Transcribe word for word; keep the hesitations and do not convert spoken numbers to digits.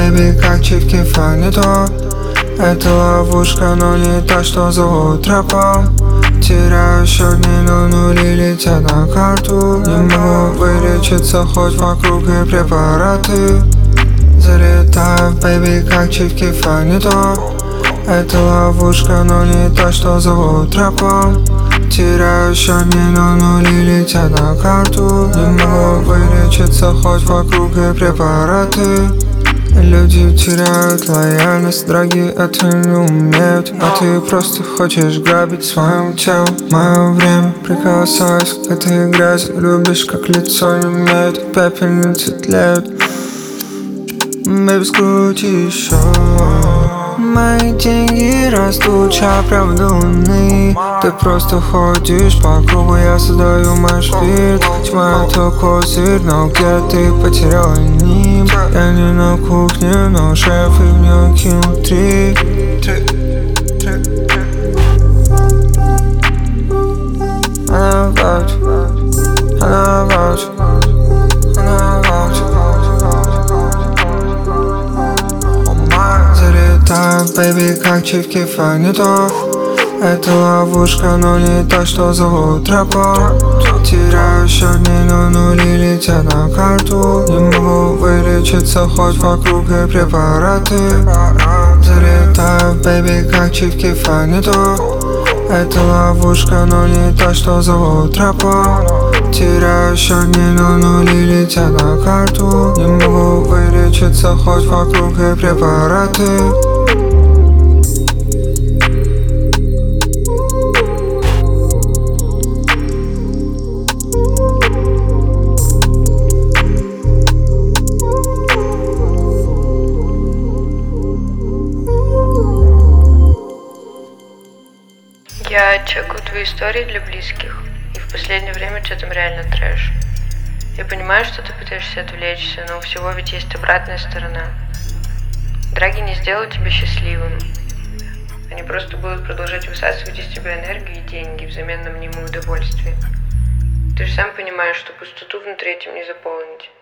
бэйби, как чипки фанито. Это ловушка, но не та, что зовут тропа. Теряю счет дней, но нули летят на карту. Не могу вылечиться, хоть вокруг и препараты. Залетаю в бэйби, как чипки фанито. Это ловушка, но не та, что зовут тропа. Теряю счет дней, но нули летят на карту. Не могу вылечиться, хоть вокруг и препараты. Люди теряют лояльность, дорогие, это не умеют. А ты просто хочешь грабить своим телом мое время. Прикасаюсь к этой грязи, любишь, как лицо не имеет. Пепельницы тлеют, бэйби, скрути еще. Мои деньги растут, оправданные. Ты просто ходишь по кругу, я создаю маш вид. Тьма это козырь, но где ты потерял ним? Я не на кухне, но шеф и в нее кинул три. Она вач, она вач, она вач. Залетаю, бэйби, как чипки фанито. Это ловушка, но не та, что зовут тропа. Теряю счет дней, но нули летят на карту. Не могу вылечиться, хоть вокруг и препараты. Залетаю, бэйби, как чипки фанито. Это ловушка, но не та, что зовут тропа. Теряю счет дней, но нули летят на карту. Не могу вылечиться, хоть вокруг и препараты. Я чекаю твои истории для близких, и в последнее время что там реально трэш. Я понимаю, что ты пытаешься отвлечься, но у всего ведь есть обратная сторона. Драги не сделают тебя счастливым. Они просто будут продолжать высасывать из тебя энергию и деньги взамен на мнимое удовольствие. Ты же сам понимаешь, что пустоту внутри этим не заполнить.